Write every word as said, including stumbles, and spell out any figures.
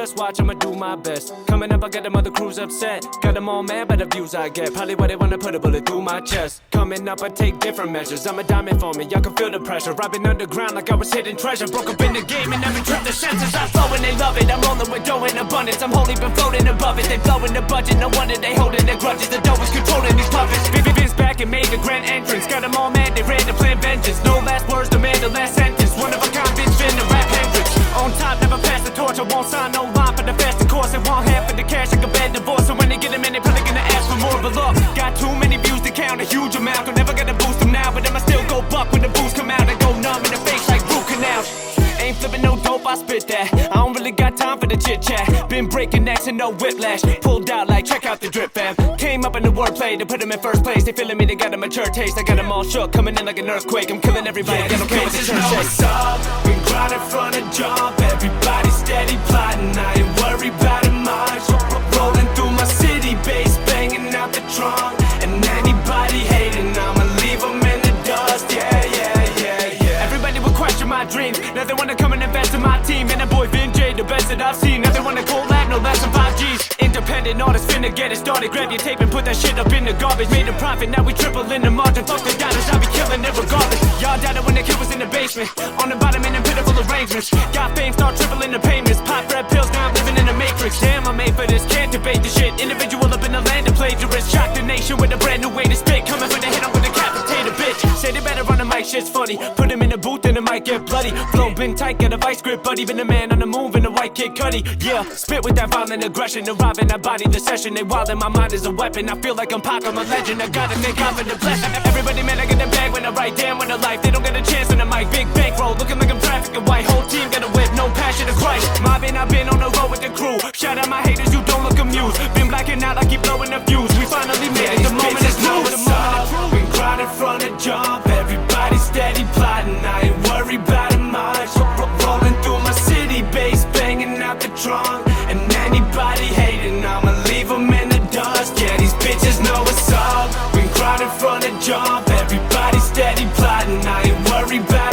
just watch, I'ma do my best. Coming up, I got them other crews upset. Got them all mad by the views I get. Probably why they wanna put a bullet through my chest. Coming up, I take different measures. I'm a diamond for me, y'all can feel the pressure. I've been underground like I was hidden treasure. Broke up in the game and never tripped the senses. I flow and they love it. I'm rolling with dough in abundance. I'm holy, been floating above it. They blowing the budget, no wonder they holding their grudges. The dough is controlling these puppets. Vince back and made a grand entrance. Got them all mad, they ran to plan vengeance. No last words, demand the last sentence. One of a kind, bitch, fin the rap Hendrix. On top, never pass the torch. I won't sign no line for the faster course. They want half of the cash, like a bad divorce. So when they get them in, they probably gonna ask for more. But look, got too many views to count, a huge amount. Don't never gonna boost them now, but I'ma still go buck when the boost come out. I go numb in the face like root canals. Ain't flipping no dope, I spit that. I don't really got time for the chit chat. Been breaking necks and no whiplash. Pulled out like check out the drip fam. Came up in the wordplay to put them in first place. They feeling me, they got a mature taste. I got them all shook, coming in like an earthquake. I'm killing everybody, yeah, got no care with the bitches church know shake. what's up. Been grinding from the jump. Everybody steady plotting. I ain't worried about it much. Rolling through my city, bass banging out the trunk. And anybody hating, I'ma leave them in the dust. Yeah, yeah, yeah, yeah. Everybody would question my dreams. Now they wanna come and invest in my team. And that boy Vin J, the best that I've seen. Now they wanna collab, no less than five G's. Independent artists finna get it started. Grab your tape and put that shit up in the garbage. Made a profit, now we triple in the margin. Fuck the doubters, I be killing it regardless. Y'all doubted when the kid was in the basement. On the bottom in them pitiful arrangements. Got fame, start tripling the payments. Pop red pills, now I'm living in the matrix. Damn, I'm made for this, can't debate the shit. Individual up in the land of plagiarists. Shock the nation with a brand new way to spit. Coming for the hit, I'm with a capitated bitch. Say they better run the mic, shit's funny. Put him in the booth and the mic get bloody. Flow been tight, got a vice grip, buddy. Been a man on the move in the white kid cutty. Yeah, spit with that violent aggression. Arriving, I body the session. They wildin', my mind is a weapon. I feel like I'm Pac, I'm a legend. I gotta thank God for the blessing. Everybody man, I get the bag when I write. Damn, when I life, they don't get a chance on the mic. Big bankroll, looking like I'm trafficking white. Whole team got a whip, no passion to Christ. Mobbing, I've been on the road with the crew. Shout out my haters, you don't look amused. Been blacking out, I keep blowing the views. We finally made it, the moment is know new. what's up. Been grinding from the jump. Everybody steady plotting. I ain't worried about it much. Rolling through my city, bass banging out the trunk. And anybody hating, I'ma leave them in the dust. Yeah, these bitches know what's up. Been grinding from the jump. Everybody steady plotting. I ain't worried about